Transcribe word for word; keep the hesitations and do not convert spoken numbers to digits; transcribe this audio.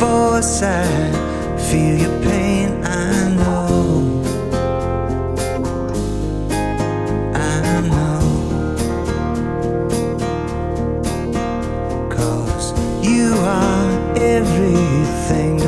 foresight. Feel your pain, I know. I know. 'Cause you are everything